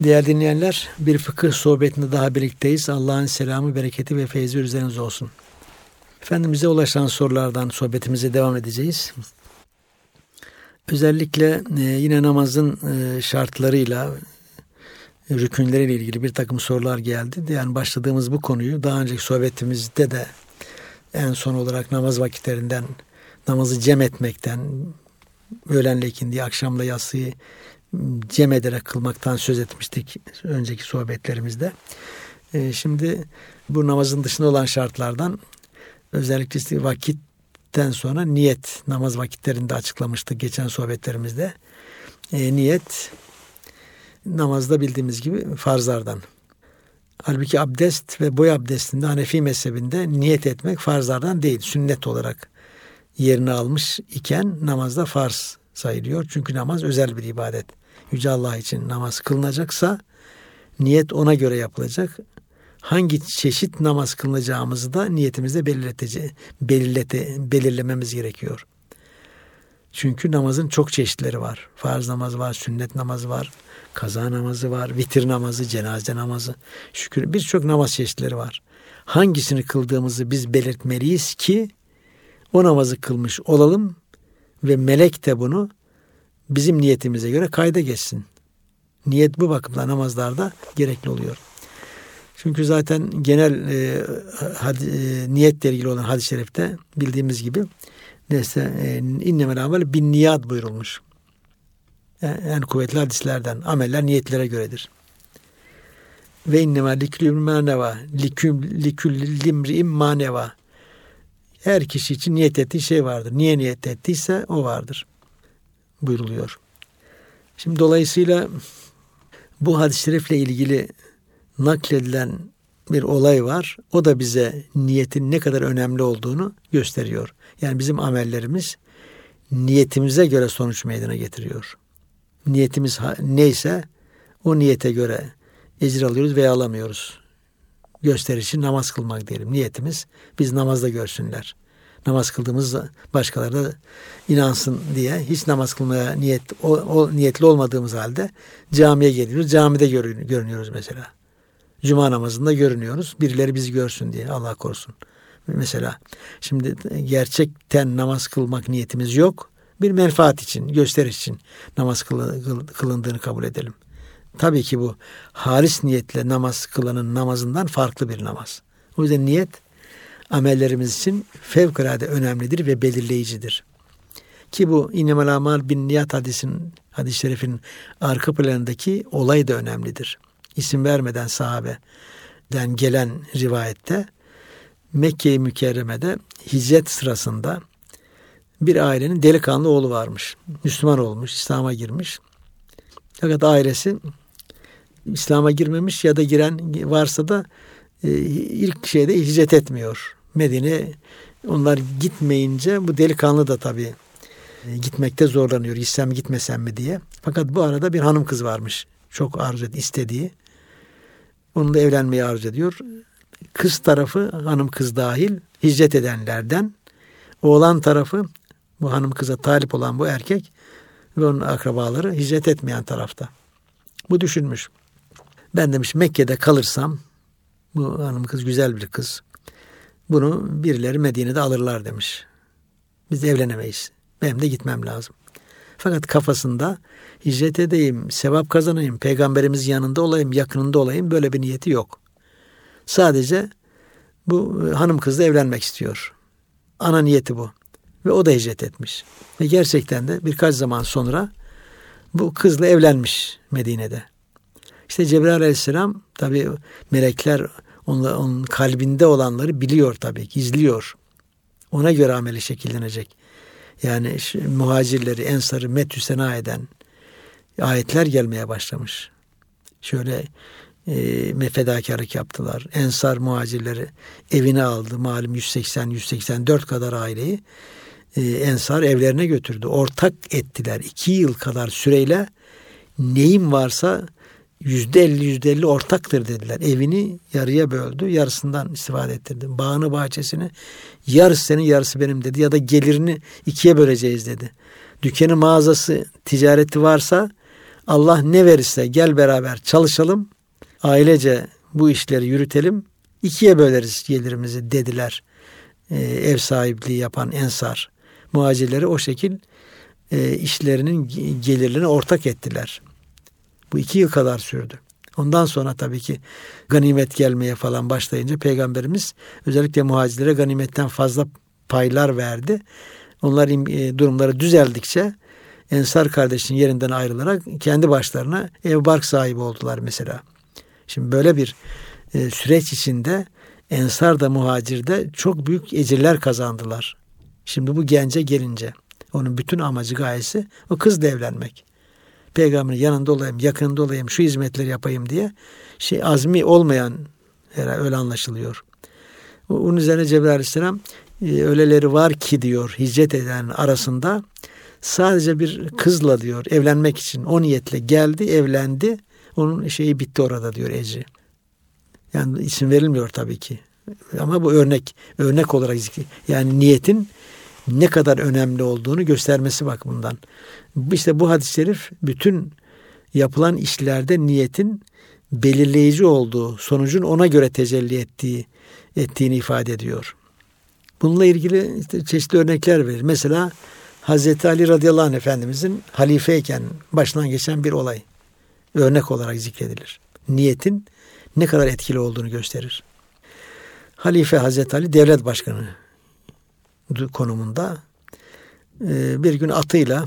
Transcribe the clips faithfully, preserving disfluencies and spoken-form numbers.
Değerli dinleyenler, bir fıkıh sohbetinde daha birlikteyiz. Allah'ın selamı, bereketi ve feyzi üzerinize olsun. Efendimiz'e ulaşan sorulardan sohbetimize devam edeceğiz. Özellikle e, yine namazın e, şartlarıyla, e, rükünleriyle ilgili bir takım sorular geldi. Yani başladığımız bu konuyu daha önceki sohbetimizde de en son olarak namaz vakitlerinden, namazı cem etmekten, öğlenle ikindiyi, akşamla yatsıyı cem ederek kılmaktan söz etmiştik önceki sohbetlerimizde. Ee, şimdi bu namazın dışında olan şartlardan özellikle işte vakitten sonra niyet, namaz vakitlerinde açıklamıştık geçen sohbetlerimizde. Ee, niyet namazda bildiğimiz gibi farzlardan. Halbuki abdest ve boy abdestinde Hanefi mezhebinde niyet etmek farzlardan değil, sünnet olarak yerini almış iken namazda farz sayılıyor. Çünkü namaz özel bir ibadet. Yüce Allah için namaz kılınacaksa niyet ona göre yapılacak. Hangi çeşit namaz kılınacağımızı da niyetimizde belirletece, belirlete, belirlememiz gerekiyor. Çünkü namazın çok çeşitleri var. Farz namazı var, sünnet namazı var, kaza namazı var, vitir namazı, cenaze namazı. Şükür birçok namaz çeşitleri var. Hangisini kıldığımızı biz belirtmeliyiz ki o namazı kılmış olalım ve melek de bunu bizim niyetimize göre kayda geçsin. Niyet bu bakımdan namazlarda gerekli oluyor. Çünkü zaten genel e, hadi, e, niyetle ilgili olan hadis-i şerifte bildiğimiz gibi neyse e, innemel amel bin niyat buyurulmuş. Yani, en kuvvetli hadislerden ameller niyetlere göredir. Ve innemel likülü maneva likül limri'im maneva. Her kişi için niyet ettiği şey vardır. Niye niyet ettiyse o vardır buyruluyor. Şimdi dolayısıyla bu hadis-i şerifle ilgili nakledilen bir olay var. O da bize niyetin ne kadar önemli olduğunu gösteriyor. Yani bizim amellerimiz niyetimize göre sonuç meydana getiriyor. Niyetimiz neyse o niyete göre ecir alıyoruz veya alamıyoruz. Gösterişi namaz kılmak diyelim. Niyetimiz biz namazda görsünler. Namaz kıldığımız başkaları da inansın diye hiç namaz kılmaya niyet o, o niyetli olmadığımız halde camiye geliyoruz. Camide görün, görünüyoruz mesela. Cuma namazında görünüyoruz. Birileri bizi görsün diye. Allah korusun. Mesela şimdi gerçekten namaz kılmak niyetimiz yok. Bir menfaat için, gösteriş için namaz kılındığını kabul edelim. Tabii ki bu halis niyetle namaz kılanın namazından farklı bir namaz. O yüzden niyet amellerimiz için fevkalade önemlidir ve belirleyicidir. Ki bu innemel amal bin niyat hadisin, hadis-i şerifin arka planındaki olay da önemlidir. İsim vermeden sahabeden gelen rivayette Mekke-i Mükerreme'de hicret sırasında bir ailenin delikanlı oğlu varmış. Müslüman olmuş, İslam'a girmiş. Fakat ailesi İslam'a girmemiş ya da giren varsa da e, ilk şeyde hicret etmiyor. Medine onlar gitmeyince bu delikanlı da tabii e, gitmekte zorlanıyor. Gitsem gitmesem mi diye. Fakat bu arada bir hanım kız varmış. Çok arzu et, istediği. Onunla evlenmeyi arzu ediyor. Kız tarafı hanım kız dahil hicret edenlerden. Oğlan tarafı bu hanım kıza talip olan bu erkek ve onun akrabaları hicret etmeyen tarafta. Bu düşünmüş. Ben demiş Mekke'de kalırsam bu hanım kız güzel bir kız. Bunu birileri Medine'de alırlar demiş. Biz evlenemeyiz. Benim de gitmem lazım. Fakat kafasında hicret edeyim, sevap kazanayım, peygamberimizin yanında olayım, yakınında olayım böyle bir niyeti yok. Sadece bu hanım kızla evlenmek istiyor. Ana niyeti bu. Ve o da hicret etmiş. Ve gerçekten de birkaç zaman sonra bu kızla evlenmiş Medine'de. İşte Cebrail Aleyhisselam tabii melekler onun, onun kalbinde olanları biliyor tabii, gizliyor. Ona göre ameli şekillenecek. Yani muhacirleri, ensarı metü sena eden ayetler gelmeye başlamış. Şöyle e, fedakarlık yaptılar. Ensar muhacirleri evine aldı. Malum yüz seksen yüz seksen dört kadar aileyi e, ensar evlerine götürdü. Ortak ettiler. İki yıl kadar süreyle neyim varsa yüzde elli yüzde elli ortaktır dediler. Evini yarıya böldü. Yarısından istifade ettirdi. Bağını bahçesini yarısı senin yarısı benim dedi. Ya da gelirini ikiye böleceğiz dedi. Dükkanı mağazası ticareti varsa Allah ne verirse gel beraber çalışalım. Ailece bu işleri yürütelim. İkiye böleriz gelirimizi dediler. Ee, ev sahipliği yapan ensar muhacirleri o şekil e, işlerinin gelirlerini ortak ettiler. Bu iki yıl kadar sürdü. Ondan sonra tabii ki ganimet gelmeye falan başlayınca Peygamberimiz özellikle muhacirlere ganimetten fazla paylar verdi. Onlar e, durumları düzeldikçe ensar kardeşinin yerinden ayrılarak kendi başlarına ev bark sahibi oldular mesela. Şimdi böyle bir e, süreç içinde ensar da muhacir de çok büyük ecirler kazandılar. Şimdi bu gence gelince onun bütün amacı, gayesi o kızla evlenmek. Peygamberin yanında olayım, yakınında olayım, şu hizmetleri yapayım diye şey azmi olmayan, herhalde öyle anlaşılıyor. Onun üzerine Cebrail Aleyhisselam e, öyleleri var ki diyor hicret eden arasında sadece bir kızla diyor evlenmek için o niyetle geldi, evlendi. Onun şeyi bitti orada diyor ecri. Yani isim verilmiyor tabii ki. Ama bu örnek, örnek olarak yani niyetin ne kadar önemli olduğunu göstermesi bakımından. İşte bu hadis-i şerif bütün yapılan işlerde niyetin belirleyici olduğu, sonucun ona göre tecelli ettiği ettiğini ifade ediyor. Bununla ilgili işte çeşitli örnekler verir. Mesela Hazreti Ali radıyallahu anh Efendimizin halifeyken başından geçen bir olay örnek olarak zikredilir. Niyetin ne kadar etkili olduğunu gösterir. Halife Hazreti Ali devlet başkanı konumunda bir gün atıyla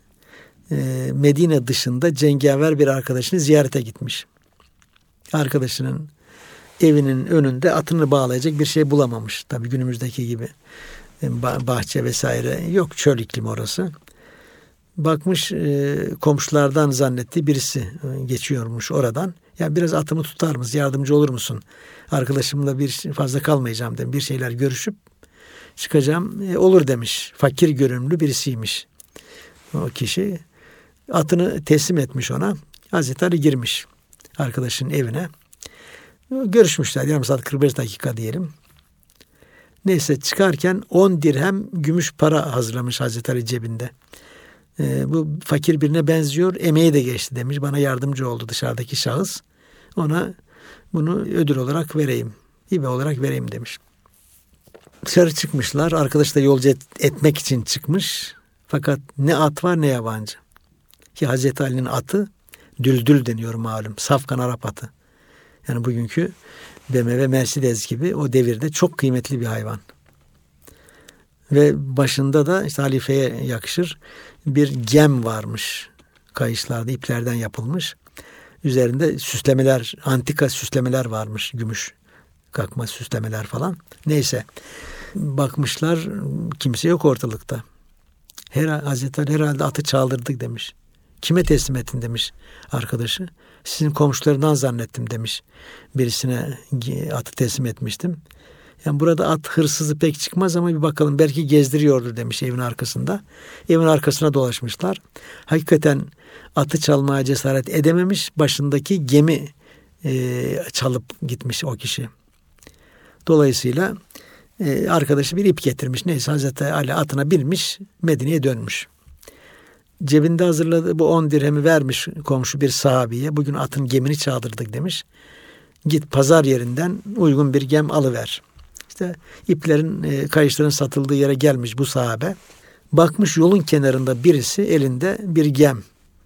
Medine dışında cengaver bir arkadaşını ziyarete gitmiş. Arkadaşının evinin önünde atını bağlayacak bir şey bulamamış. Tabii günümüzdeki gibi bahçe vesaire yok, çöl iklimi orası. Bakmış komşulardan zannettiği birisi geçiyormuş oradan. Ya biraz atımı tutar mısın, yardımcı olur musun? Arkadaşımla bir fazla kalmayacağım demiş. Bir şeyler görüşüp çıkacağım. E, olur demiş. Fakir görünümlü birisiymiş o kişi. Atını teslim etmiş ona. Hazreti Ali girmiş arkadaşının evine. Görüşmüşler. Yarım saat kırk beş dakika diyelim. Neyse çıkarken on dirhem gümüş para hazırlamış Hazreti Ali cebinde. E, bu fakir birine benziyor. Emeği de geçti demiş. Bana yardımcı oldu dışarıdaki şahıs. Ona bunu ödül olarak vereyim. Hibe olarak vereyim demiş. Dışarı çıkmışlar. Arkadaş da yolcu et, etmek için çıkmış. Fakat ne at var ne yabancı. Ki Hazreti Ali'nin atı düldül deniyor malum. Safkan Arap atı. Yani bugünkü B M W, Mercedes gibi o devirde çok kıymetli bir hayvan. Ve başında da işte halifeye yakışır bir gem varmış. Kayışlarda iplerden yapılmış. Üzerinde süslemeler, antika süslemeler varmış. Gümüş kakma süslemeler falan. Neyse. Bakmışlar kimse yok ortalıkta. Her, Hazreti Ali herhalde atı çaldırdık demiş. Kime teslim ettin demiş arkadaşı. Sizin komşularından zannettim demiş. Birisine atı teslim etmiştim. Yani burada at hırsızı pek çıkmaz ama bir bakalım belki gezdiriyordur demiş evin arkasında. Evin arkasına dolaşmışlar. Hakikaten atı çalmaya cesaret edememiş. Başındaki gemi e, çalıp gitmiş o kişi. Dolayısıyla e, arkadaşı bir ip getirmiş. Neyse Hazreti Ali atına binmiş, Medine'ye dönmüş. Cebinde hazırladığı bu on dirhemi vermiş komşu bir sahabiye. Bugün atın gemini çaldırdık demiş. Git pazar yerinden uygun bir gem alıver. İşte iplerin, e, kayışların satıldığı yere gelmiş bu sahabe. Bakmış yolun kenarında birisi elinde bir gem,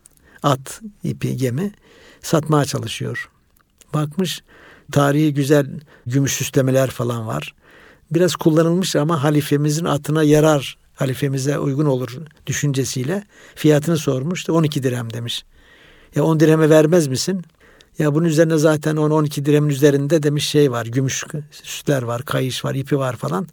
at ipi gemi satmaya çalışıyor. Bakmış tarihi güzel gümüş süslemeler falan var. Biraz kullanılmış ama halifemizin atına yarar, halifemize uygun olur düşüncesiyle fiyatını sormuş. İşte on iki dirhem demiş. Ya on dirheme vermez misin? Ya bunun üzerine zaten on on iki dirhemin üzerinde demiş şey var, gümüş süsler var, kayış var, ipi var falan.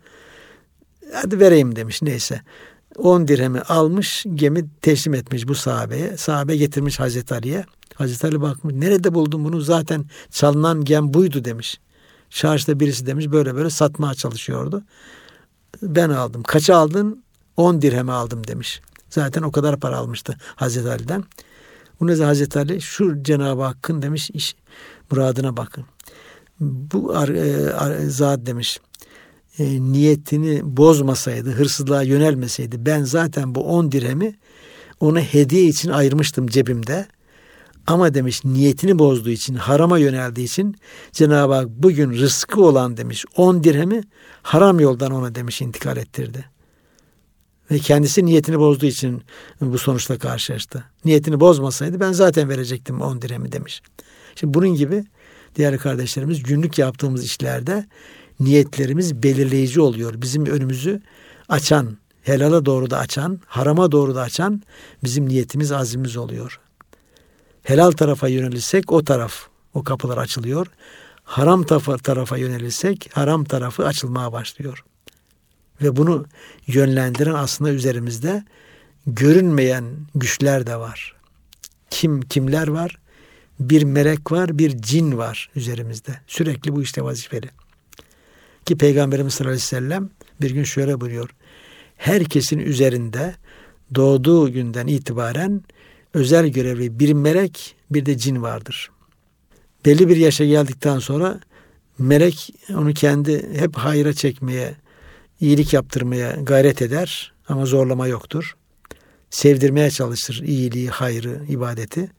Hadi vereyim demiş neyse. on dirhemi almış, gemi teslim etmiş bu sahabeye. Sahabe getirmiş Hazreti Ali'ye. Hazreti Ali bakmış, nerede buldun bunu? Zaten çalınan gem buydu demiş. Çarşıda birisi demiş böyle böyle satmaya çalışıyordu. Ben aldım. Kaça aldın? on dirheme aldım demiş. Zaten o kadar para almıştı Hazreti Ali'den. Bunun üzerine Hazreti Ali şu Cenab-ı Hakk'ın demiş iş muradına bakın. Bu ar, e, ar, zat demiş e, niyetini bozmasaydı, hırsızlığa yönelmeseydi ben zaten bu on dirhemi ona hediye için ayırmıştım cebimde. Ama demiş niyetini bozduğu için, harama yöneldiği için Cenab-ı Hak bugün rızkı olan demiş on dirhemi haram yoldan ona demiş intikal ettirdi. Ve kendisi niyetini bozduğu için bu sonuçla karşılaştı. Niyetini bozmasaydı ben zaten verecektim on dirhemi demiş. Şimdi bunun gibi değerli kardeşlerimiz günlük yaptığımız işlerde niyetlerimiz belirleyici oluyor. Bizim önümüzü açan, helala doğru da açan, harama doğru da açan bizim niyetimiz, azmimiz oluyor. Helal tarafa yönelirsek o taraf, o kapılar açılıyor. Haram tarafa yönelirsek haram tarafı açılmaya başlıyor. Ve bunu yönlendiren aslında üzerimizde görünmeyen güçler de var. Kim kimler var? Bir melek var, bir cin var üzerimizde. Sürekli bu işte vazifeli. Ki Peygamberimiz sallallahu aleyhi ve sellem bir gün şöyle buyuruyor. Herkesin üzerinde doğduğu günden itibaren özel görevli bir melek, bir de cin vardır. Belli bir yaşa geldikten sonra melek onu kendi hep hayra çekmeye, iyilik yaptırmaya gayret eder ama zorlama yoktur. Sevdirmeye çalışır iyiliği, hayrı, ibadeti.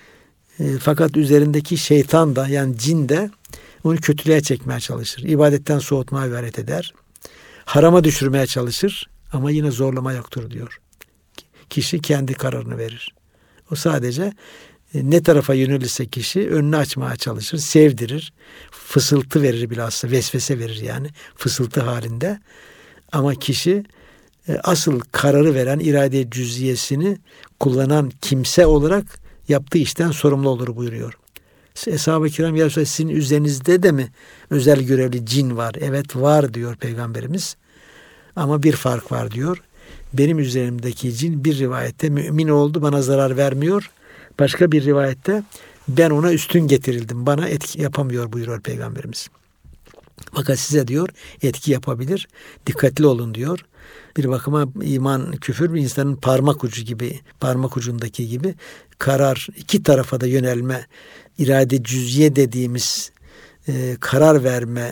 E, fakat üzerindeki şeytan da yani cin de onu kötülüğe çekmeye çalışır. İbadetten soğutmaya gayret eder. Harama düşürmeye çalışır ama yine zorlama yoktur diyor. Kişi kendi kararını verir. O sadece ne tarafa yönelirse kişi önünü açmaya çalışır, sevdirir, fısıltı verir bilhassa, vesvese verir yani fısıltı halinde. Ama kişi asıl kararı veren irade cüz'iyesini kullanan kimse olarak yaptığı işten sorumlu olur buyuruyor. Eshab-ı kiram ya Resulallah sizin üzerinizde de mi özel görevli cin var? Evet var diyor Peygamberimiz. Ama bir fark var diyor. Benim üzerimdeki cin bir rivayette mümin oldu, bana zarar vermiyor. Başka bir rivayette ben ona üstün getirildim, bana etki yapamıyor buyuruyor Peygamberimiz. Fakat size diyor etki yapabilir, dikkatli olun diyor. Bir bakıma iman, küfür bir insanın parmak ucu gibi, parmak ucundaki gibi karar, iki tarafa da yönelme, irade cüz'iye dediğimiz e, karar verme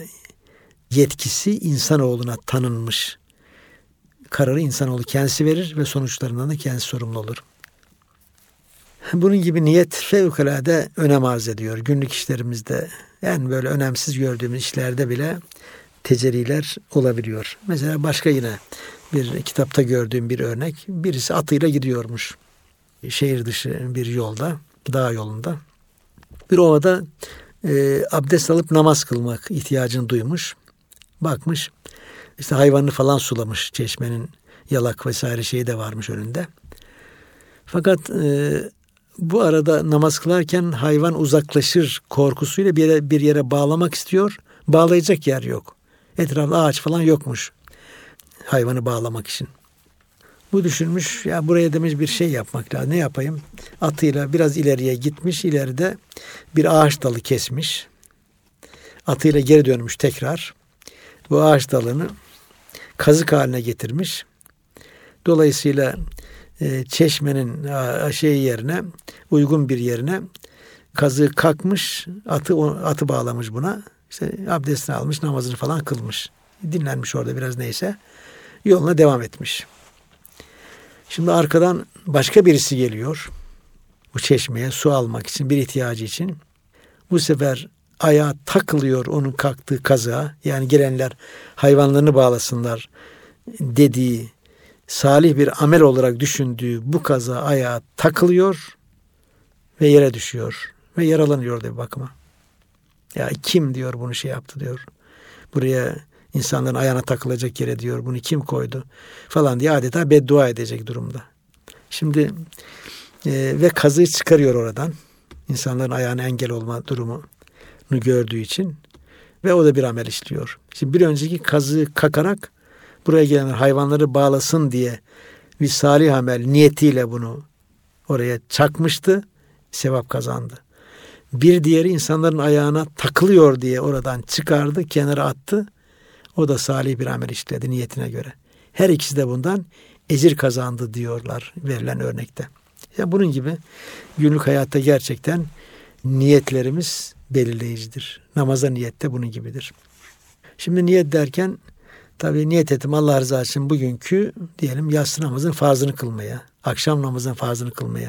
yetkisi insanoğluna tanınmış. Kararı insanoğlu kendisi verir ve sonuçlarından da kendisi sorumlu olur. Bunun gibi niyet fevkalade önem arz ediyor. Günlük işlerimizde en böyle önemsiz gördüğümüz işlerde bile tecelliler olabiliyor. Mesela başka yine bir kitapta gördüğüm bir örnek. Birisi atıyla gidiyormuş. Şehir dışı bir yolda, dağ yolunda. Bir ovada e, abdest alıp namaz kılmak ihtiyacını duymuş. Bakmış, işte hayvanını falan sulamış. Çeşmenin yalak vesaire şeyi de varmış önünde. Fakat e, bu arada namaz kılarken hayvan uzaklaşır korkusuyla bir yere, bir yere bağlamak istiyor. Bağlayacak yer yok. Etrafta ağaç falan yokmuş hayvanı bağlamak için. Bu düşünmüş, ya buraya demiş bir şey yapmak lazım. Ne yapayım? Atıyla biraz ileriye gitmiş. İleride bir ağaç dalı kesmiş. Atıyla geri dönmüş tekrar. Bu ağaç dalını kazık haline getirmiş. Dolayısıyla e, çeşmenin a, şey yerine, uygun bir yerine kazığı kalkmış, atı atı bağlamış buna. İşte abdestini almış, namazını falan kılmış. Dinlenmiş orada biraz neyse. Yoluna devam etmiş. Şimdi arkadan başka birisi geliyor. Bu çeşmeye su almak için, bir ihtiyacı için. Bu sefer ayağa takılıyor onun kalktığı kazığa. Yani gelenler hayvanlarını bağlasınlar dediği, salih bir amel olarak düşündüğü bu kaza ayağa takılıyor ve yere düşüyor. Ve yaralanıyor da bir bakıma. Ya kim diyor bunu şey yaptı diyor. Buraya insanların ayağına takılacak yere diyor. Bunu kim koydu falan diye adeta beddua edecek durumda. Şimdi e, ve kazığı çıkarıyor oradan. İnsanların ayağına engel olma durumunu gördüğü için. Ve o da bir amel işliyor. Şimdi bir önceki kazığı kakarak buraya gelenler hayvanları bağlasın diye bir salih amel niyetiyle bunu oraya çakmıştı. Sevap kazandı. Bir diğeri insanların ayağına takılıyor diye oradan çıkardı, kenara attı. O da salih bir amel işledi niyetine göre. Her ikisi de bundan ecir kazandı diyorlar verilen örnekte. Ya bunun gibi günlük hayatta gerçekten niyetlerimiz belirleyicidir. Namaza niyet de bunun gibidir. Şimdi niyet derken tabii niyet ettim Allah rızası için bugünkü diyelim yatsı namazın farzını kılmaya, akşam namazın farzını kılmaya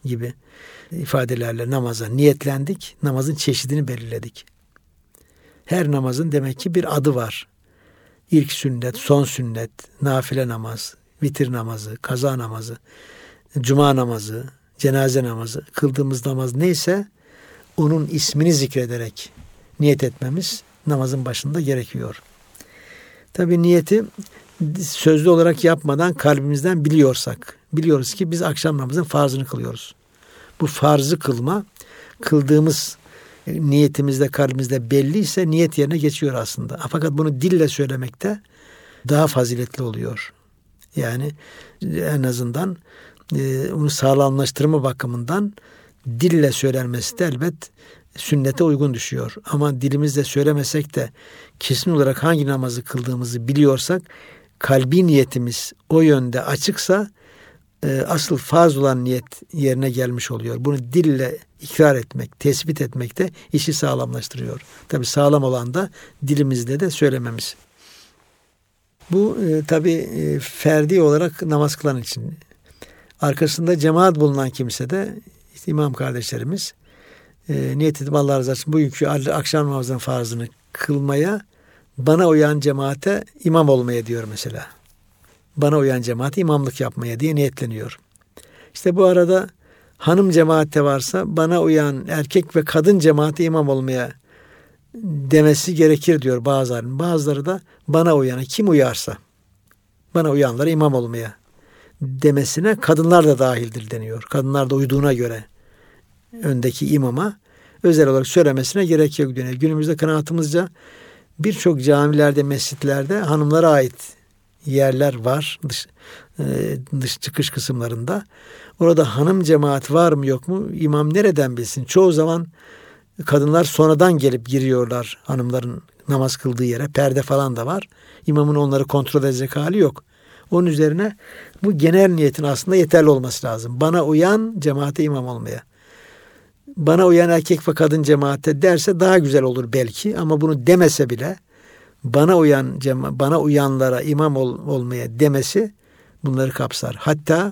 gibi ifadelerle namaza niyetlendik. Namazın çeşidini belirledik. Her namazın demek ki bir adı var. İlk sünnet, son sünnet, nafile namaz, vitir namazı, kaza namazı, cuma namazı, cenaze namazı, kıldığımız namaz neyse onun ismini zikrederek niyet etmemiz namazın başında gerekiyor. Tabii niyeti sözlü olarak yapmadan kalbimizden biliyorsak, biliyoruz ki biz akşam namazının farzını kılıyoruz. Bu farzı kılma, kıldığımız niyetimizde, kalbimizde belliyse niyet yerine geçiyor aslında. Fakat bunu dille söylemekte daha faziletli oluyor. Yani en azından e, onu sağlamlaştırma bakımından dille söylenmesi de elbet sünnete uygun düşüyor. Ama dilimizle söylemesek de kesin olarak hangi namazı kıldığımızı biliyorsak, kalbi niyetimiz o yönde açıksa e, asıl farz olan niyet yerine gelmiş oluyor. Bunu dille ikrar etmek, tespit etmek de işi sağlamlaştırıyor. Tabii sağlam olan da dilimizle de söylememiz. Bu e, tabii e, ferdi olarak namaz kılan için. Arkasında cemaat bulunan kimse de işte imam kardeşlerimiz e, niyet edip Allah razı olsun bugünkü akşam namazının farzını kılmaya, bana uyan cemaate imam olmaya diyor mesela. Bana uyan cemaate imamlık yapmaya diye niyetleniyor. İşte bu arada hanım cemaatte varsa bana uyan erkek ve kadın cemaate imam olmaya demesi gerekir diyor bazıları. Bazıları da bana uyana kim uyarsa bana uyanlara imam olmaya demesine kadınlar da dahildir deniyor. Kadınlar da uyduğuna göre öndeki imama özel olarak söylemesine gerek yok deniyor. Günümüzde kanaatimizce birçok camilerde, mescitlerde hanımlara ait yerler var dış, dış çıkış kısımlarında. Orada hanım cemaat var mı yok mu imam nereden bilsin? Çoğu zaman kadınlar sonradan gelip giriyorlar hanımların namaz kıldığı yere. Perde falan da var. İmamın onları kontrol edecek hali yok. Onun üzerine bu genel niyetin aslında yeterli olması lazım. Bana uyan cemaate imam olmaya. Bana uyan erkek ve kadın cemaate derse daha güzel olur belki ama bunu demese bile bana uyan cema- bana uyanlara imam ol, olmaya demesi bunları kapsar. Hatta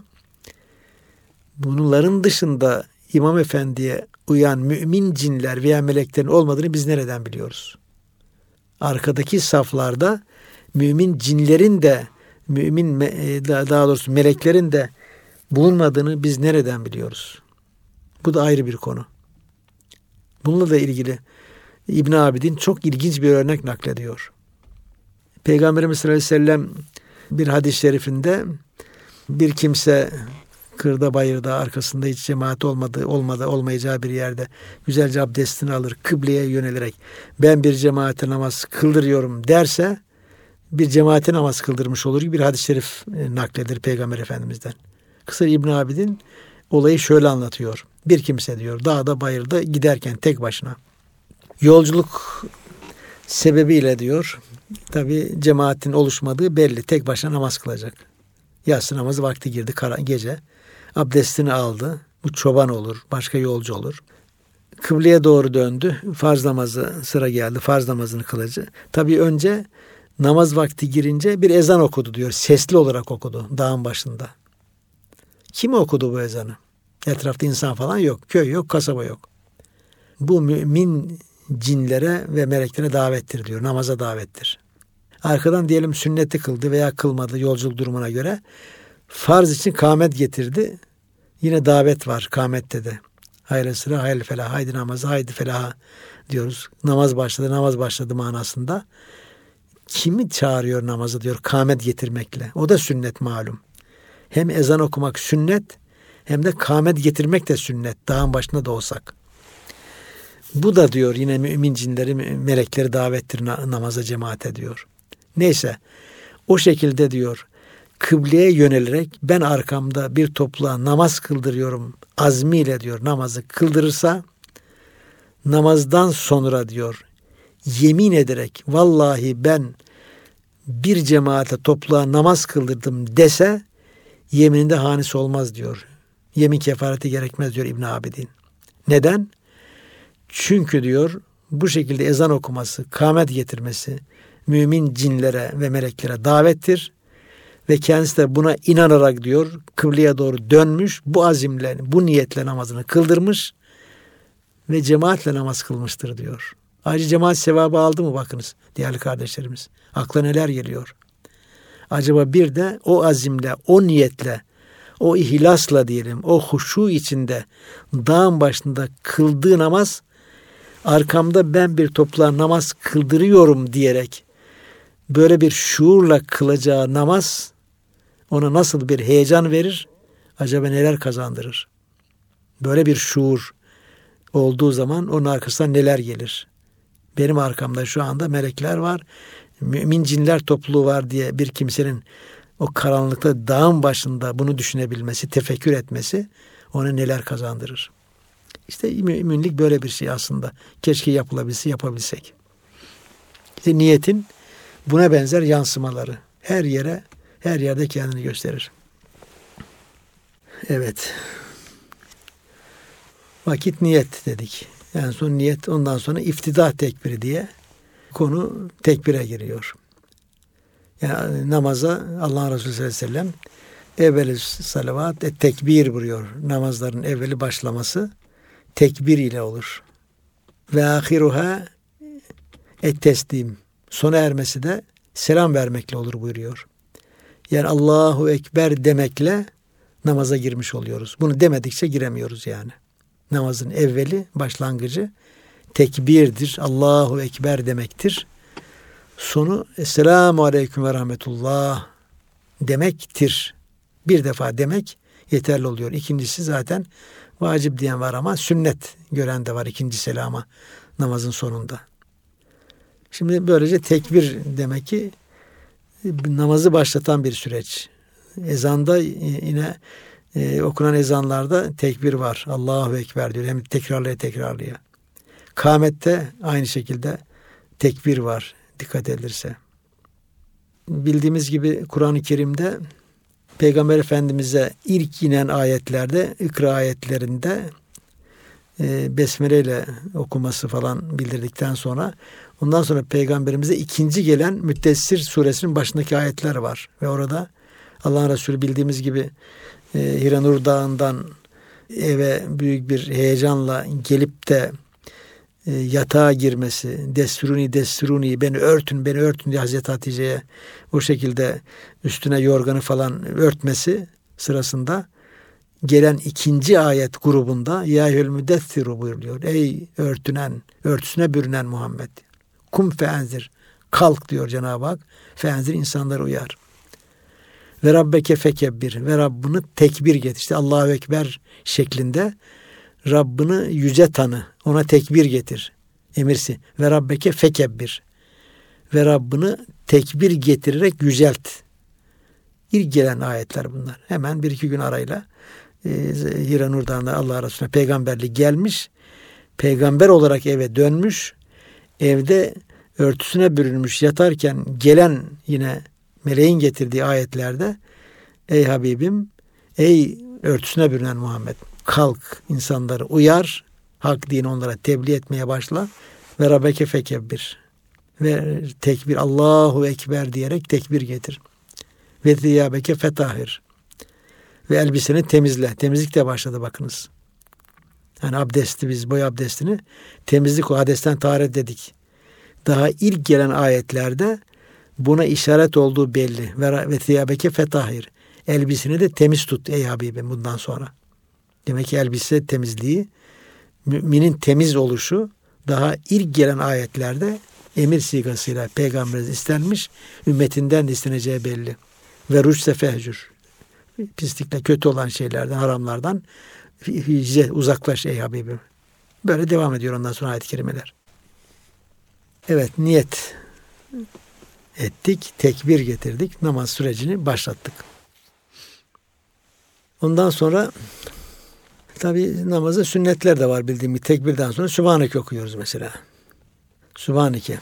bunların dışında imam efendiye uyan mümin cinler veya meleklerin olmadığını biz nereden biliyoruz? Arkadaki saflarda mümin cinlerin de mümin daha doğrusu meleklerin de bulunmadığını biz nereden biliyoruz? Bu da ayrı bir konu. Bununla da ilgili İbn Abidin çok ilginç bir örnek naklediyor. Peygamberimiz sallallahu aleyhi ve sellem bir hadis-i şerifinde bir kimse kırda bayırda arkasında hiç cemaat olmadı, olmadı olmayacağı bir yerde güzelce abdestini alır, kıbleye yönelerek ben bir cemaate namaz kıldırıyorum derse bir cemaate namaz kıldırmış olur gibi bir hadis-i şerif nakledir Peygamber Efendimiz'den. Kısa İbn Abidin olayı şöyle anlatıyor. Bir kimse diyor dağda bayırda giderken tek başına yolculuk sebebiyle diyor tabi cemaatin oluşmadığı belli, tek başına namaz kılacak. Yatsı namazı vakti girdi kara, gece abdestini aldı. Bu çoban olur, başka yolcu olur. Kıbleye doğru döndü. Farz namazı sıra geldi. Farz namazını kılacak. Tabii önce namaz vakti girince bir ezan okudu diyor. Sesli olarak okudu dağın başında. Kim okudu bu ezanı? Etrafta insan falan yok. Köy yok, kasaba yok. Bu mümin cinlere ve meleklere davettir diyor. Namaza davettir. Arkadan diyelim sünneti kıldı veya kılmadı yolculuk durumuna göre. Farz için kâmet getirdi. Yine davet var kâmette de. Hayırlı sıra, hayırlı felah, haydi namaza, haydi felaha diyoruz. Namaz başladı, namaz başladı manasında. Kimi çağırıyor namaza diyor kâmet getirmekle. O da sünnet malum. Hem ezan okumak sünnet hem de kâmet getirmek de sünnet. Dağın başında da olsak. Bu da diyor yine mümin cinleri, melekleri davettir namaza, cemaate diyor. Neyse o şekilde diyor kıbleye yönelerek ben arkamda bir topluğa namaz kıldırıyorum azmiyle diyor namazı kıldırırsa namazdan sonra diyor yemin ederek vallahi ben bir cemaate topluğa namaz kıldırdım dese yemininde hanisi olmaz diyor. Yemin kefareti gerekmez diyor İbn Abidin. Neden? Çünkü diyor bu şekilde ezan okuması, kâmet getirmesi mümin cinlere ve meleklere davettir. ve kendisi de buna inanarak diyor kıbleye doğru dönmüş, bu azimle, bu niyetle namazını kıldırmış ve cemaatle namaz kılmıştır diyor. Ayrıca cemaat sevabı aldı mı bakınız değerli kardeşlerimiz. Akla neler geliyor. Acaba bir de o azimle, o niyetle, o ihlasla diyelim, o huşu içinde dağın başında kıldığı namaz, arkamda ben bir toplar namaz kıldırıyorum diyerek böyle bir şuurla kılacağı namaz ona nasıl bir heyecan verir, acaba neler kazandırır? Böyle bir şuur olduğu zaman onun arkasından neler gelir? Benim arkamda şu anda melekler var, mümin cinler topluluğu var diye bir kimsenin o karanlıkta dağın başında bunu düşünebilmesi, tefekkür etmesi ona neler kazandırır? İşte müminlik böyle bir şey aslında. Keşke yapılabilse, yapabilsek. İşte niyetin buna benzer yansımaları her yere, her yerde kendini gösterir. Evet. Vakit niyet dedik. Yani son niyet, ondan sonra iftida tekbiri diye konu tekbire giriyor. Yani namaza Allah Resulü sallallahu aleyhi ve sellem evveli salavat et tekbir buyuruyor. Namazların evveli başlaması tekbir ile olur. Ve ahiruha et teslim. Sona ermesi de selam vermekle olur buyuruyor. Yani Allahu Ekber demekle namaza girmiş oluyoruz. Bunu demedikçe giremiyoruz yani. Namazın evveli, başlangıcı tekbirdir. Allahu Ekber demektir. Sonu Esselamu Aleyküm ve Rahmetullah demektir. Bir defa demek yeterli oluyor. İkincisi zaten vacip diyen var ama sünnet gören de var ikinci selama namazın sonunda. Şimdi böylece tekbir demek ki namazı başlatan bir süreç. Ezanda yine e, okunan ezanlarda tekbir var. Allahu Ekber diyor. Hem tekrarlaya tekrarlaya. Kâmette aynı şekilde tekbir var. Dikkat edilirse. Bildiğimiz gibi Kur'an-ı Kerim'de Peygamber Efendimiz'e ilk inen ayetlerde, ikra ayetlerinde e, besmele ile okuması falan bildirdikten sonra ondan sonra Peygamberimize ikinci gelen Müddessir suresinin başındaki ayetler var. Ve orada Allah'ın Resulü bildiğimiz gibi e, Hiranur Dağı'ndan eve büyük bir heyecanla gelip de e, yatağa girmesi, desturuni desturuni beni örtün beni örtün diye Hazreti Hatice'ye o şekilde üstüne yorganı falan örtmesi sırasında gelen ikinci ayet grubunda ya eyyuhel müddessiru buyuruyor. Ey örtünen, örtüsüne bürünen Muhammed. Kum feenzir. Kalk diyor Cenab-ı Hak. Feenzir insanları uyar. Ve Rabbeke fekebbir. Ve Rabbini tekbir getir. İşte Allahu Ekber şeklinde Rabbini yüce tanı. Ona tekbir getir. Emirsi. Ve Rabbeke fekebbir. Ve Rabbini tekbir getirerek yücelt. İlk gelen ayetler bunlar. Hemen bir iki gün arayla e, Hiranur'dan da Allah Resulüne peygamberlik gelmiş. Peygamber olarak eve dönmüş. Evde örtüsüne bürünmüş yatarken gelen yine meleğin getirdiği ayetlerde ey Habibim, ey örtüsüne bürünen Muhammed kalk insanları uyar, hak dini onlara tebliğ etmeye başla ve Rabbeke fekebbir ve tekbir Allahu Ekber diyerek tekbir getir. Ve ziyabeke fetahir ve elbiseni temizle. Temizlik de başladı bakınız. Yani abdesti biz boy abdestini temizlik o hadesten taharet dedik. Daha ilk gelen ayetlerde buna işaret olduğu belli. Ve ve ziyabeke fetahir. Elbiseni de temiz tut ey Habibim bundan sonra. Demek ki elbise temizliği, müminin temiz oluşu daha ilk gelen ayetlerde emir sigasıyla peygamberimiz istenmiş, ümmetinden de isteneceği belli. Ve rüşse fehcür. Pislikle kötü olan şeylerden, haramlardan uzaklaş ey Habibim. Böyle devam ediyor ondan sonra ayet-i kerimeler. Evet, niyet ettik, tekbir getirdik, namaz sürecini başlattık. Ondan sonra tabi namazda sünnetler de var bildiğim gibi. Tekbirden sonra Sübhaneke okuyoruz mesela. Sübhaneke.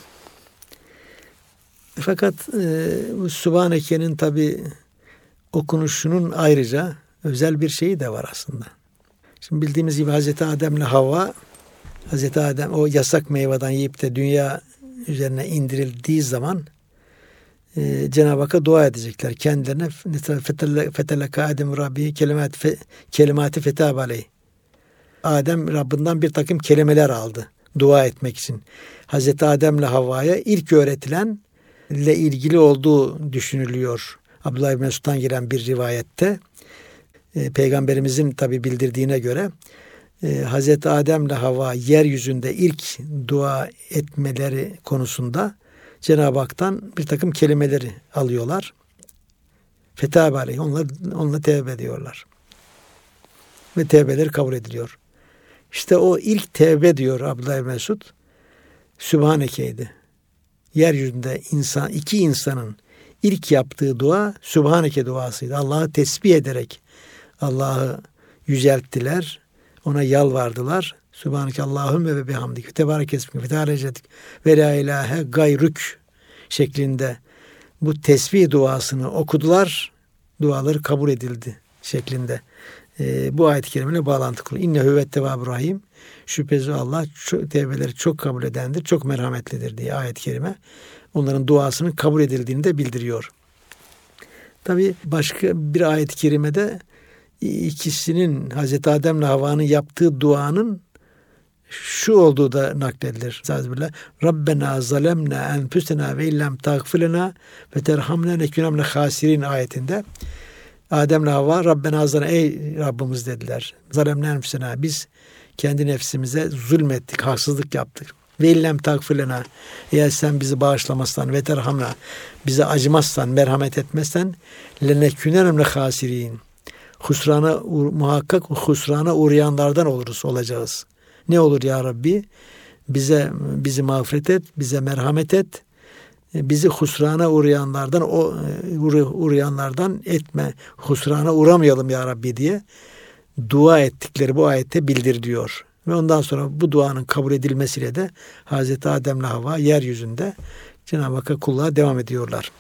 Fakat e, bu Sübhaneke'nin tabi okunuşunun ayrıca özel bir şeyi de var aslında. Şimdi bildiğimiz gibi Hazreti Adem'le Havva, Hazreti Adem o yasak meyveden yiyip de dünya üzerine indirildiği zaman e, Cenab-ı Hakk'a dua edecekler. Kendilerine feteleka Adem Rabbi kelimat fe, kelimati fetab aleyh. Adem Rabbinden bir takım kelimeler aldı dua etmek için. Hazreti Adem'le Havva'ya ilk öğretilenle ilgili olduğu düşünülüyor. Abdullah ibn Mesud'dan gelen bir rivayette e, Peygamberimizin tabi bildirdiğine göre e, Hazreti Adem'le Havva yeryüzünde ilk dua etmeleri konusunda Cenab-ı Hak'tan bir takım kelimeleri alıyorlar. Fetâbe aleyh. Onunla, onunla tevbe ediyorlar. Ve tevbeleri kabul ediliyor. İşte o ilk tevbe diyor Abdullah ibn Mesud, Sübhaneke'ydi. Yeryüzünde insan, iki insanın ilk yaptığı dua Sübhaneke duasıydı. Allah'ı tesbih ederek Allah'ı yücelttiler. Ona yalvardılar. Sübhaneke Allahümme ve bihamdik. Tebarek esmik ve tealecedik ve la ilahe gayrük şeklinde bu tesbih duasını okudular. Duaları kabul edildi şeklinde. Ee, bu ayet-i kerimeyle bağlantı kuruyor. İnnehu ve tevvâbur rahim. Şüphesiz Allah çok, tevbeleri çok kabul edendir, çok merhametlidir diye ayet-i kerime onların duasının kabul edildiğini de bildiriyor. Tabi başka bir ayet-i kerimede ikisinin Hazreti Adem'le Havva'nın yaptığı duanın şu olduğu da nakledilir. Estağfirullah. Rabbena zalemna enfusena ve illem tagfirlena ve terhamna nekunamne hasirin ayetinde Adem'le Havva Rabbena zalemna ey Rabbimiz dediler. Zalemna enfusena biz kendi nefsimize zulmettik, haksızlık yaptık. Ve illem tagfirlena eğer sen bizi bağışlamazsan ve terhamna bize acımazsan, merhamet etmezsen lenekûnenemle hasirin husrana muhakkak husrana uğrayanlardan oluruz, olacağız. Ne olur ya Rabbi? Bize bizi mağfiret et, bize merhamet et. Bizi husrana uğrayanlardan o uğrayanlardan etme. Husrana uğramayalım ya Rabbi diye dua ettikleri bu ayette bildiriliyor. Ve ondan sonra bu duanın kabul edilmesiyle de Hazreti Adem'le Havva yeryüzünde Cenab-ı Hakk'a kulluğa devam ediyorlar.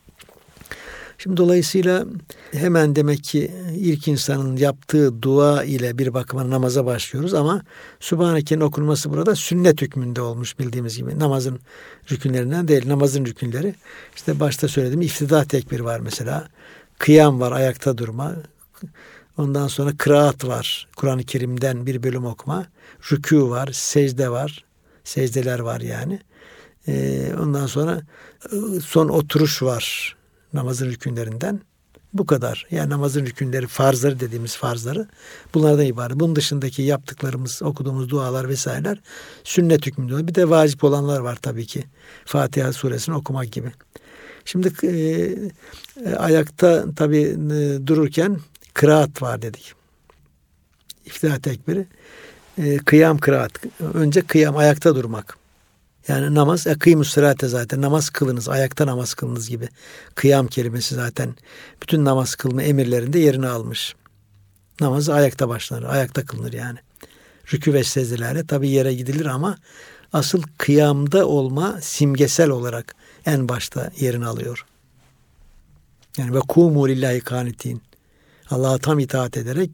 Şimdi dolayısıyla hemen demek ki ilk insanın yaptığı dua ile bir bakıma namaza başlıyoruz ama Sübhaneke'nin okunması burada sünnet hükmünde olmuş bildiğimiz gibi. Namazın rükünlerinden değil, namazın rükünleri. İşte başta söylediğim iftida tekbir var mesela. Kıyam var, ayakta durma. Ondan sonra kıraat var. Kur'an-ı Kerim'den bir bölüm okuma. Rükû var, secde var. Secdeler var yani. Ee, ondan sonra son oturuş var. Namazın rükünlerinden. Bu kadar. Yani namazın rükünleri, farzları dediğimiz farzları bunlardan ibaret. Bunun dışındaki yaptıklarımız, okuduğumuz dualar vesaireler sünnet hükmünde. Bir de vacip olanlar var tabii ki. Fatiha suresini okumak gibi. Şimdi e, ayakta tabii e, dururken kıraat var dedik. İftihar tekbiri. E, kıyam kıraat. Önce kıyam, ayakta durmak. Yani namaz, kıymus sırate zaten. Namaz kılınız, ayakta namaz kılınız gibi. Kıyam kelimesi zaten bütün namaz kılma emirlerinde yerini almış. Namaz ayakta başlanır, ayakta kılınır yani. Rükû ve secdelerle tabii yere gidilir ama asıl kıyamda olma simgesel olarak en başta yerini alıyor. Yani ve kûmû lillahi kânitin. Allah'a tam itaat ederek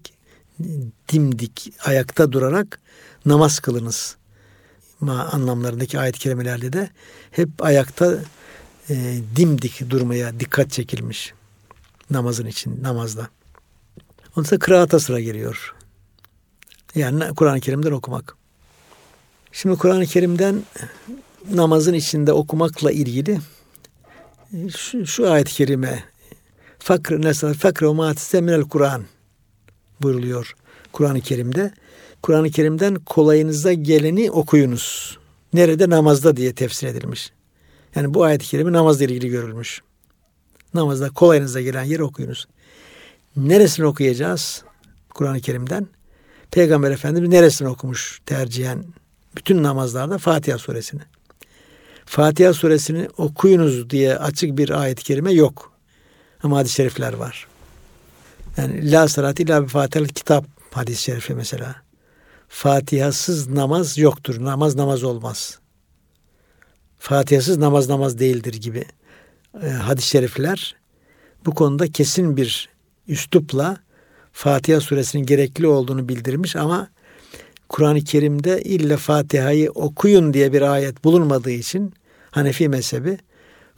dimdik ayakta durarak namaz kılınız. Ma anlamlarındaki ayet-i kerimelerde de hep ayakta e, dimdik durmaya dikkat çekilmiş namazın için, namazda. Ondan sonra kıraata sıra geliyor. Yani Kur'an-ı Kerim'den okumak. Şimdi Kur'an-ı Kerim'den namazın içinde okumakla ilgili şu, şu ayet-i kerime fakr nesal fakr ve matise minel Kur'an buyruluyor Kur'an-ı Kerim'de. Kur'an-ı Kerim'den kolayınıza geleni okuyunuz. Nerede? Namazda diye tefsir edilmiş. Yani bu ayet-i kerime namazla ilgili görülmüş. Namazda kolayınıza gelen yeri okuyunuz. Neresini okuyacağız? Kur'an-ı Kerim'den. Peygamber Efendimiz neresini okumuş tercihen? Bütün namazlarda Fatiha suresini. Fatiha suresini okuyunuz diye açık bir ayet-i kerime yok. Ama hadis-i şerifler var. Yani la salati illa bi Fatiha'l kitap hadis-i şerifi mesela. Fatihasız namaz yoktur. Namaz namaz olmaz. Fatihasız namaz namaz değildir gibi e, hadis-i şerifler bu konuda kesin bir üslupla Fatiha suresinin gerekli olduğunu bildirmiş ama Kur'an-ı Kerim'de illa Fatiha'yı okuyun diye bir ayet bulunmadığı için Hanefi mezhebi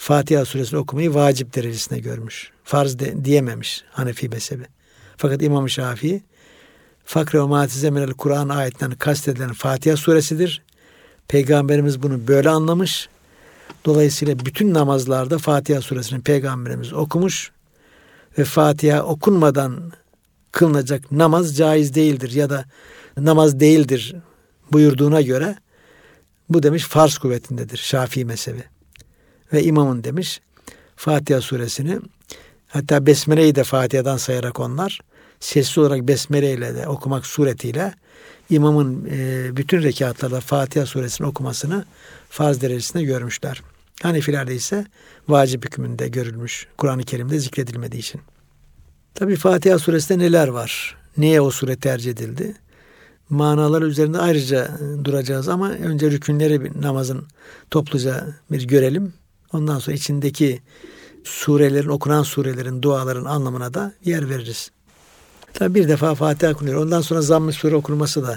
Fatiha suresini okumayı vacip derecesine görmüş. Farz de, diyememiş Hanefi mezhebi. Fakat İmam-ı Şafii Fakre ve matize minel Kur'an ayetlerinden kastedilen Fatiha suresidir. Peygamberimiz bunu böyle anlamış. Dolayısıyla bütün namazlarda Fatiha suresini Peygamberimiz okumuş ve Fatiha okunmadan kılınacak namaz caiz değildir ya da namaz değildir buyurduğuna göre bu demiş farz kuvvetindedir Şafii mezhebi. Ve imamın demiş Fatiha suresini, hatta Besmele'yi de Fatiha'dan sayarak onlar sesli olarak Besmele ile de okumak suretiyle imamın e, bütün rekatlarda Fatiha suresini okumasını farz derecesinde görmüşler. Hanefilerde ise vacip hükmünde görülmüş. Kur'an-ı Kerim'de zikredilmediği için. Tabi Fatiha suresinde neler var? Niye o sure tercih edildi? Manaları üzerinde ayrıca duracağız ama önce rükünleri namazın topluca bir görelim. Ondan sonra içindeki surelerin, okunan surelerin, duaların anlamına da yer veririz. Tabi bir defa Fatiha okunuyor. Ondan sonra zamm-ı sure okunması da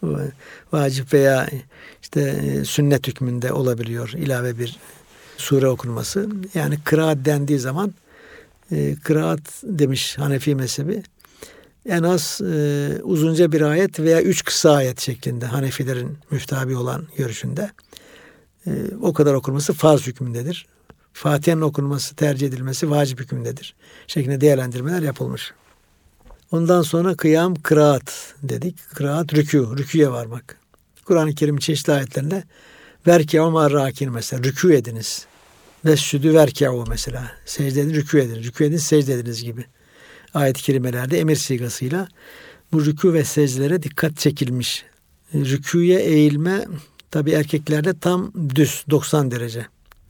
vacip veya işte sünnet hükmünde olabiliyor. İlave bir sure okunması. Yani kıraat dendiği zaman e, kıraat demiş Hanefi mezhebi en az e, uzunca bir ayet veya üç kısa ayet şeklinde Hanefilerin müftabi olan görüşünde e, o kadar okunması farz hükmündedir. Fatiha'nın okunması, tercih edilmesi vacip hükmündedir. Şeklinde değerlendirmeler yapılmış. Ondan sonra kıyam, kıraat dedik. Kıraat, rükû, rükûye varmak. Kur'an-ı Kerim'in çeşitli ayetlerinde verke'u ma'ar-râkin mesela, rükû ediniz. Vescüdü verke'u mesela, secde edin, rükû edin. Rükû edin, secde ediniz gibi. Ayet-i kerimelerde emir sigasıyla bu rükû ve secdelere dikkat çekilmiş. Rükûye eğilme tabi erkeklerde tam düz, doksan derece.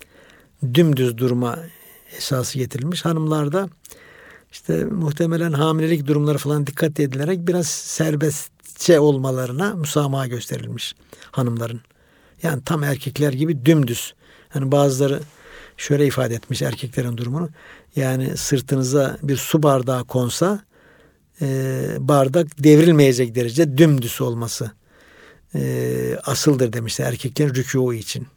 Dümdüz durma esası getirilmiş. Hanımlarda İşte muhtemelen hamilelik durumları falan dikkat edilerek biraz serbestçe olmalarına müsamaha gösterilmiş hanımların. Yani tam erkekler gibi dümdüz. Yani bazıları şöyle ifade etmiş erkeklerin durumunu. Yani sırtınıza bir su bardağı konsa e, bardak devrilmeyecek derece dümdüz olması e, asıldır demişler erkeklerin rükû için.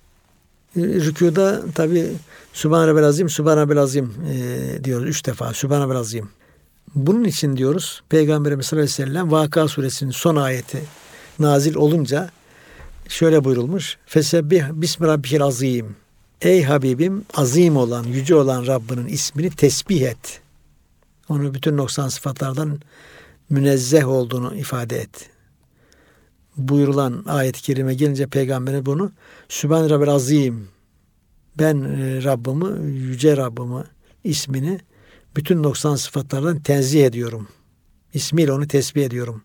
Rükûda tabi Sübhane Rabbel Azim, Sübhane Rabbel Azim e, diyoruz üç defa. Sübhane Rabbel Azim. Bunun için diyoruz Peygamberimiz sallallahu aleyhi ve sellem Vakıa suresinin son ayeti nazil olunca şöyle buyurulmuş. Fesebbih bismi rabbikil azim. Ey Habibim, azim olan, yüce olan Rabbinin ismini tesbih et. Onu bütün noksan sıfatlardan münezzeh olduğunu ifade et. Buyurulan ayet-i kerime gelince Peygamber'e bunu Sübhane Rabbel Azim, ben Rabbimi, yüce Rabbimi ismini bütün noksan sıfatlardan tenzih ediyorum. İsmiyle onu tesbih ediyorum.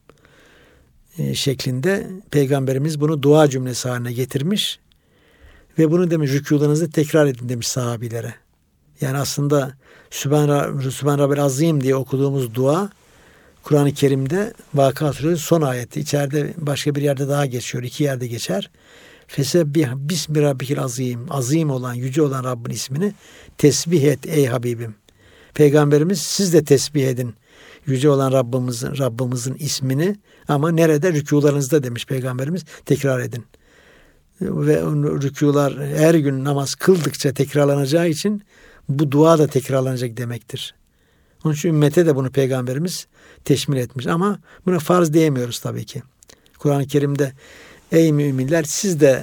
E, şeklinde Peygamberimiz bunu dua cümlesi haline getirmiş ve bunu demiş rükûlarınızı tekrar edin demiş sahabilere. Yani aslında Sübhane, Sübhane Rabbel Azim diye okuduğumuz dua Kur'an-ı Kerim'de Vakıa Suresi son ayeti. İçeride başka bir yerde daha geçiyor. İki yerde geçer. Fesebbih bismi rabbikil azim. Azim olan, yüce olan Rabbin ismini tesbih et ey Habibim. Peygamberimiz siz de tesbih edin. Yüce olan Rabbimizin, Rabbimizin ismini ama nerede? Rükûlarınızda demiş Peygamberimiz. Tekrar edin. Ve rükûlar her gün namaz kıldıkça tekrarlanacağı için bu dua da tekrarlanacak demektir. Onun için ümmete de bunu Peygamberimiz teşmil etmiş. Ama buna farz diyemiyoruz tabii ki. Kur'an-ı Kerim'de ey müminler siz de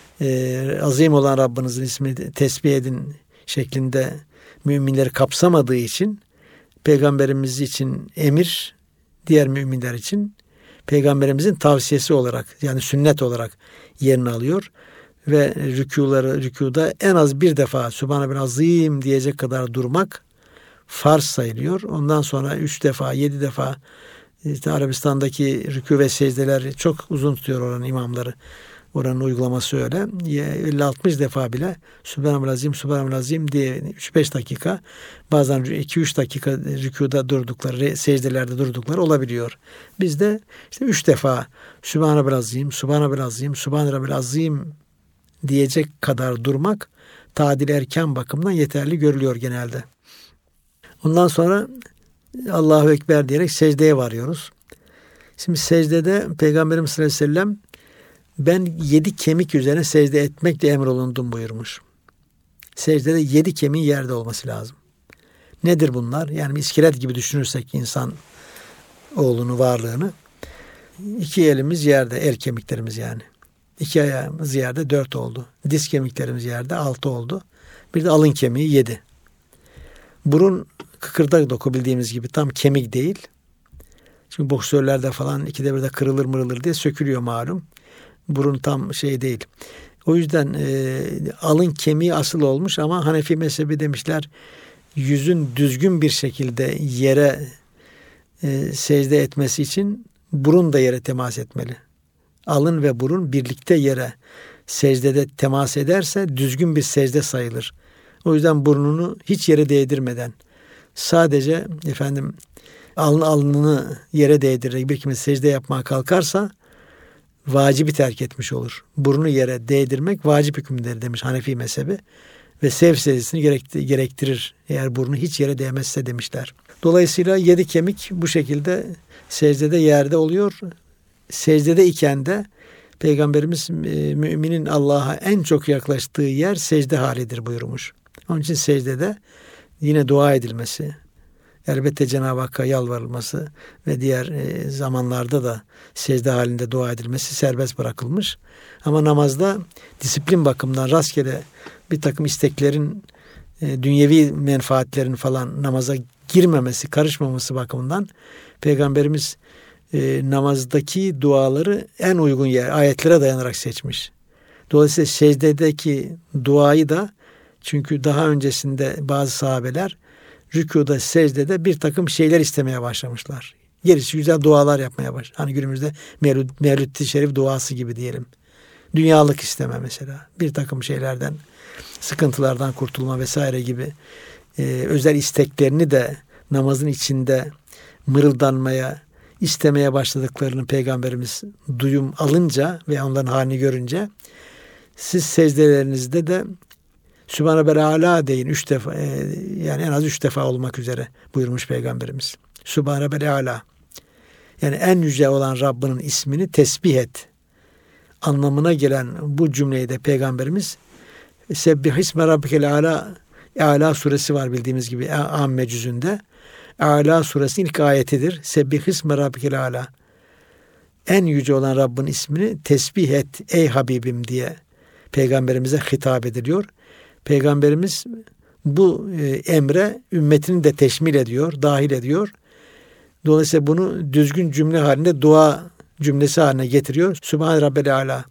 e, azim olan Rabbinizin ismini tesbih edin şeklinde müminleri kapsamadığı için Peygamberimiz için emir, diğer müminler için Peygamberimizin tavsiyesi olarak yani sünnet olarak yerini alıyor. Ve rükûları, rükûda en az bir defa Sübhane Rabbel Azim diyecek kadar durmak farz sayılıyor. Ondan sonra üç defa, yedi defa işte Arabistan'daki rükû ve secdeler çok uzun tutuyor oranın imamları. Oranın uygulaması öyle. elli altmış defa bile Sübhanallah Azim, Sübhanallah Azim diye üç beş dakika bazen iki üç dakika rükûda durdukları, secdelerde durdukları olabiliyor. Biz de işte üç defa Sübhanallah Azim, Sübhanallah Azim, Sübhanallah Azim diyecek kadar durmak tadil erken bakımından yeterli görülüyor genelde. Ondan sonra Allahu Ekber diyerek secdeye varıyoruz. Şimdi secdede Peygamberimiz sallallahu aleyhi ve sellem ben yedi kemik üzerine secde etmekle emrolundum buyurmuş. Secdede yedi kemiğin yerde olması lazım. Nedir bunlar? Yani bir iskelet gibi düşünürsek insan oğlunu, varlığını. İki elimiz yerde, el kemiklerimiz yani. İki ayağımız yerde, dört oldu. Diz kemiklerimiz yerde, altı oldu. Bir de alın kemiği, yedi. Burun kıkırdak doku bildiğimiz gibi tam kemik değil. Çünkü boksörlerde falan ikide bir de kırılır mırılır diye sökülüyor malum. Burun tam şey değil. O yüzden e, alın kemiği asıl olmuş ama Hanefi mezhebi demişler yüzün düzgün bir şekilde yere e, secde etmesi için burun da yere temas etmeli. Alın ve burun birlikte yere secdede temas ederse düzgün bir secde sayılır. O yüzden burnunu hiç yere değdirmeden sadece efendim alın alnını yere değdirerek bir kimse secde yapmaya kalkarsa vacibi terk etmiş olur. Burnu yere değdirmek vacip hükümleri demiş Hanefi mezhebi ve sev secdesini gerektirir eğer burnu hiç yere değmezse demişler. Dolayısıyla yedi kemik bu şekilde secdede yerde oluyor. Secdede iken de Peygamberimiz müminin Allah'a en çok yaklaştığı yer secde halidir buyurmuş. Onun için secdede yine dua edilmesi, elbette Cenab-ı Hakk'a yalvarılması ve diğer zamanlarda da secde halinde dua edilmesi serbest bırakılmış. Ama namazda disiplin bakımından rastgele bir takım isteklerin, dünyevi menfaatlerin falan namaza girmemesi, karışmaması bakımından Peygamberimiz e, namazdaki duaları en uygun yer, ayetlere dayanarak seçmiş. Dolayısıyla secdedeki duayı da çünkü daha öncesinde bazı sahabeler rükuda, secdede bir takım şeyler istemeye başlamışlar. Gerisi güzel dualar yapmaya başladı. Hani günümüzde Mevlüt-i Şerif duası gibi diyelim. Dünyalık isteme mesela. Bir takım şeylerden, sıkıntılardan kurtulma vesaire gibi e, özel isteklerini de namazın içinde mırıldanmaya, istemeye başladıklarını Peygamberimiz duyum alınca ve onların halini görünce siz secdelerinizde de Sübhane Bel Ala deyin üç defa e, yani en az üç defa olmak üzere buyurmuş Peygamberimiz. Sübhane Bel Ala yani en yüce olan Rabbinin ismini tesbih et anlamına gelen bu cümleyi de Peygamberimiz Sebbihisme Rabbikel Ala Ala suresi var bildiğimiz gibi Amme cüzünde. Ala suresinin ilk ayetidir. Sebbihisme Rabbikel Ala. En yüce olan Rabbin ismini tesbih et ey Habibim diye Peygamberimize hitap ediliyor. Peygamberimiz bu emre ümmetini de teşmil ediyor, dahil ediyor. Dolayısıyla bunu düzgün cümle halinde dua cümlesi haline getiriyor. Sübhane Rabbel Ala.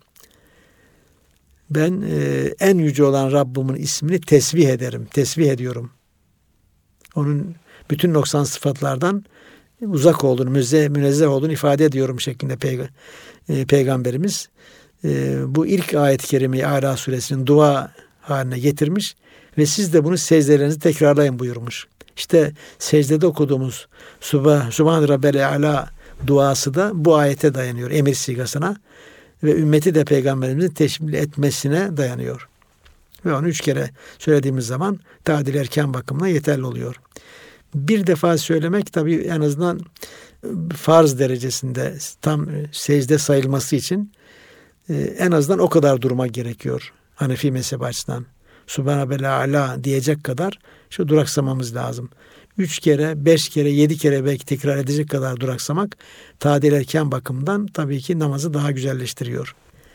Ben e, en yüce olan Rabbimin ismini tesbih ederim, tesbih ediyorum. Onun bütün noksan sıfatlardan uzak olduğunu, müze, münezzeh olduğunu ifade ediyorum şeklinde peyg- e, Peygamberimiz e, bu ilk ayet-i kerimeyi Ala suresinin dua haline getirmiş ve siz de bunu secdelerinizi tekrarlayın buyurmuş. İşte secdede okuduğumuz Subhan, Subhan Rabbel Ala duası da bu ayete dayanıyor, emir sigasına ve ümmeti de Peygamberimizin teşmil etmesine dayanıyor. Ve onu üç kere söylediğimiz zaman tadil erken bakımına yeterli oluyor. Bir defa söylemek tabii en azından farz derecesinde tam secde sayılması için en azından o kadar durmak gerekiyor. Hanefi mezhebi açısından. Subhane Bel Ala diyecek kadar şu duraksamamız lazım. Üç kere, beş kere, yedi kere belki tekrar edecek kadar duraksamak tadil erken bakımdan tabii ki namazı daha güzelleştiriyor.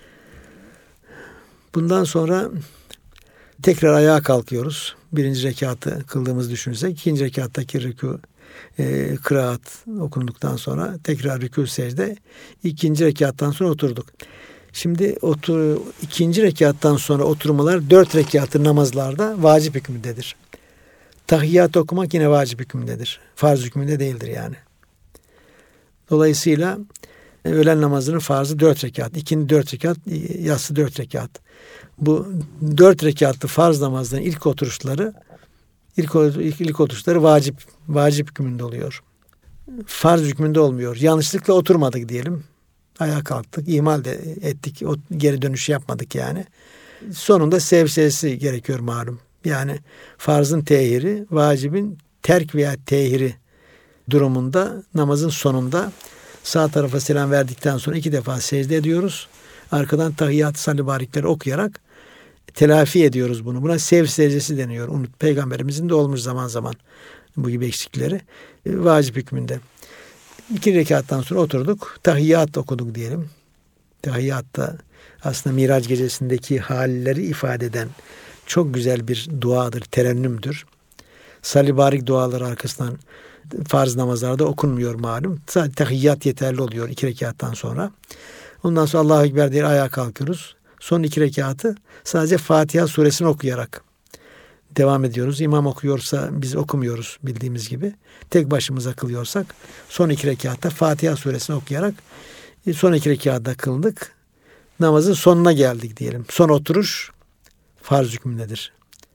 Bundan sonra tekrar ayağa kalkıyoruz. Birinci rekatı kıldığımızı düşünürsek, ikinci rekattaki rükû, e, kıraat okunduktan sonra tekrar rükû secde, ikinci rekattan sonra oturduk. Şimdi otur, ikinci rekattan sonra oturmalar dört rekatı namazlarda vacip hükmündedir. Tahiyyat okumak yine vacip hükmündedir. Farz hükmünde değildir yani. Dolayısıyla öğlen namazının farzı dört rekat, ikindi dört rekat, yatsı dört rekat. Bu dört rekatlı farz namazların ilk oturuşları ilk, ilk, ilk oturuşları vacip vacip hükmünde oluyor. Farz hükmünde olmuyor. Yanlışlıkla oturmadık diyelim. Ayağa kalktık, ihmal de ettik. O geri dönüş yapmadık yani. Sonunda sevsesi gerekiyor malum. Yani farzın tehiri, vacibin terk veya tehiri durumunda namazın sonunda sağ tarafa selam verdikten sonra iki defa secde ediyoruz. Arkadan tahiyyat-ı salli barikleri okuyarak telafi ediyoruz bunu. Buna sev secdesi deniyor. Unut, Peygamberimizin de olmuş zaman zaman bu gibi eksikleri. E, vacip hükmünde. İki rekattan sonra oturduk. Tahiyyat okuduk diyelim. Tahiyyatta aslında Miraç gecesindeki halleri ifade eden çok güzel bir duadır, terennümdür. Salli barik duaları arkasından farz namazlarda okunmuyor malum. Sadece tahiyyat yeterli oluyor iki rekattan sonra. Ondan sonra Allahu Ekber diye ayağa kalkıyoruz. Son iki rekatı sadece Fatiha suresini okuyarak devam ediyoruz. İmam okuyorsa biz okumuyoruz bildiğimiz gibi. Tek başımıza kılıyorsak son iki rekatta Fatiha suresini okuyarak son iki rekatta kıldık. Namazın sonuna geldik diyelim. Son oturuş farz hükmündedir.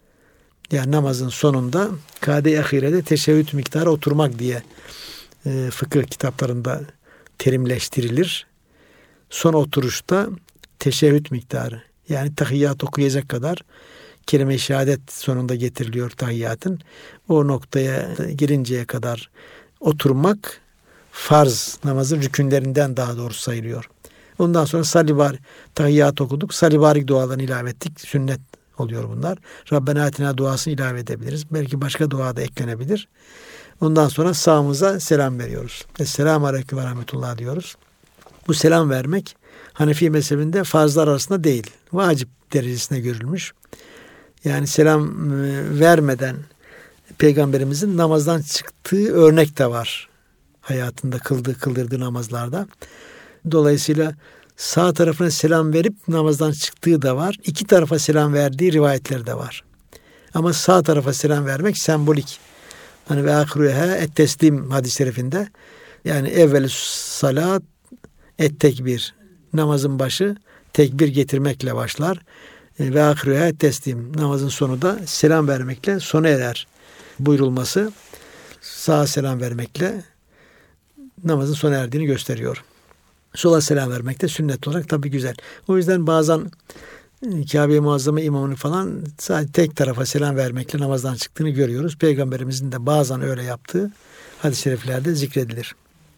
Yani namazın sonunda kade-i ahirede teşehhüd miktarı oturmak diye e, fıkıh kitaplarında terimleştirilir. Son oturuşta teşehhüd miktarı, yani tahiyyat okuyacak kadar kelime-i şehadet sonunda getiriliyor tahiyyatın. O noktaya girinceye kadar oturmak farz, namazın rükünlerinden daha doğrusu sayılıyor. Ondan sonra salli tahiyyat okuduk. Salli barik dualarını ilave ettik. Sünnet oluyor bunlar. Rabbena atina duasını ilave edebiliriz. Belki başka dua da eklenebilir. Ondan sonra sağımıza selam veriyoruz. Esselamu aleyküm ve rahmetullah diyoruz. Bu selam vermek Hanefi mezhebinde farzlar arasında değil, vacip derecesine görülmüş. Yani selam vermeden Peygamberimizin namazdan çıktığı örnek de var. Hayatında kıldığı, kıldırdığı namazlarda. Dolayısıyla sağ tarafına selam verip namazdan çıktığı da var. İki tarafa selam verdiği rivayetler de var. Ama sağ tarafa selam vermek sembolik. Hani ve ahiruha et teslim hadis-i şerifinde. Yani evvel salat et tekbir. Namazın başı tekbir getirmekle başlar. Ve ahiruha et teslim. Namazın sonu da selam vermekle sona erer buyurulması sağa selam vermekle namazın sona erdiğini gösteriyor. Sola selam vermek de sünnet olarak tabii güzel. O yüzden bazen Kabe-i Muazzama imamını falan sadece tek tarafa selam vermekle namazdan çıktığını görüyoruz. Peygamberimizin de bazen öyle yaptığı hadis-i şeriflerde zikredilir.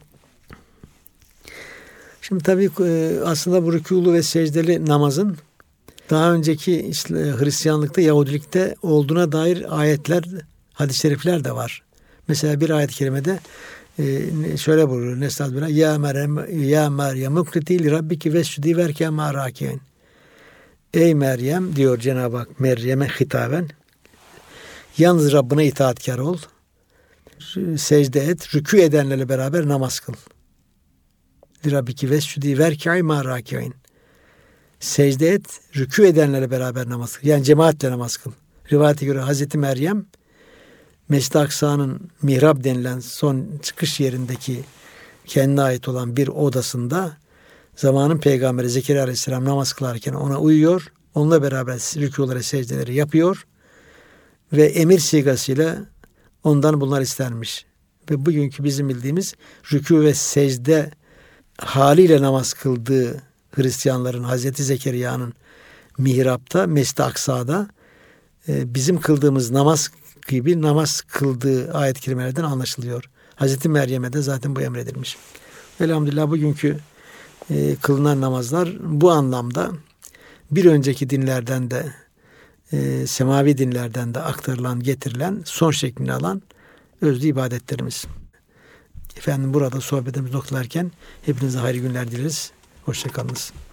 Şimdi tabii aslında bu rükûlu ve secdeli namazın daha önceki Hristiyanlıkta, Yahudilikte olduğuna dair ayetler, hadis-i şerifler de var. Mesela bir ayet-i kerimede Ee, şöyle buyuruyor Nestağfirullah ya Meryem ya Meryem ukriti li rabbiki vescudi verke ma rakiin. Ey Meryem diyor Cenab-ı Hak Meryem'e hitaben, yalnız Rabbine itaatkar ol, secde et, rükû edenlerle beraber namaz kıl. Li rabbiki vescudi verke ma rakiin. Secde et, rükû edenlerle beraber namaz kıl. Yani cemaatle namaz kıl. Rivayete göre Hazreti Meryem Mescid-i Aksa'nın mihrab denilen son çıkış yerindeki kendine ait olan bir odasında zamanın peygamberi Zekeriya Aleyhisselam namaz kılarken ona uyuyor. Onunla beraber rükûları, secdeleri yapıyor. Ve emir sigasıyla ondan bunlar istenmiş. Ve bugünkü bizim bildiğimiz rükû ve secde haliyle namaz kıldığı Hristiyanların Hazreti Zekeriya'nın mihrapta, Mescid-i Aksa'da bizim kıldığımız namaz gibi namaz kıldığı ayet-i kerimelerden anlaşılıyor. Hazreti Meryem'e de zaten bu emredilmiş. Elhamdülillah bugünkü e, kılınan namazlar bu anlamda bir önceki dinlerden de e, semavi dinlerden de aktarılan, getirilen, son şeklini alan özlü ibadetlerimiz. Efendim burada sohbetimizi noktalarken hepinize hayırlı günler dileriz. Hoşça kalınız.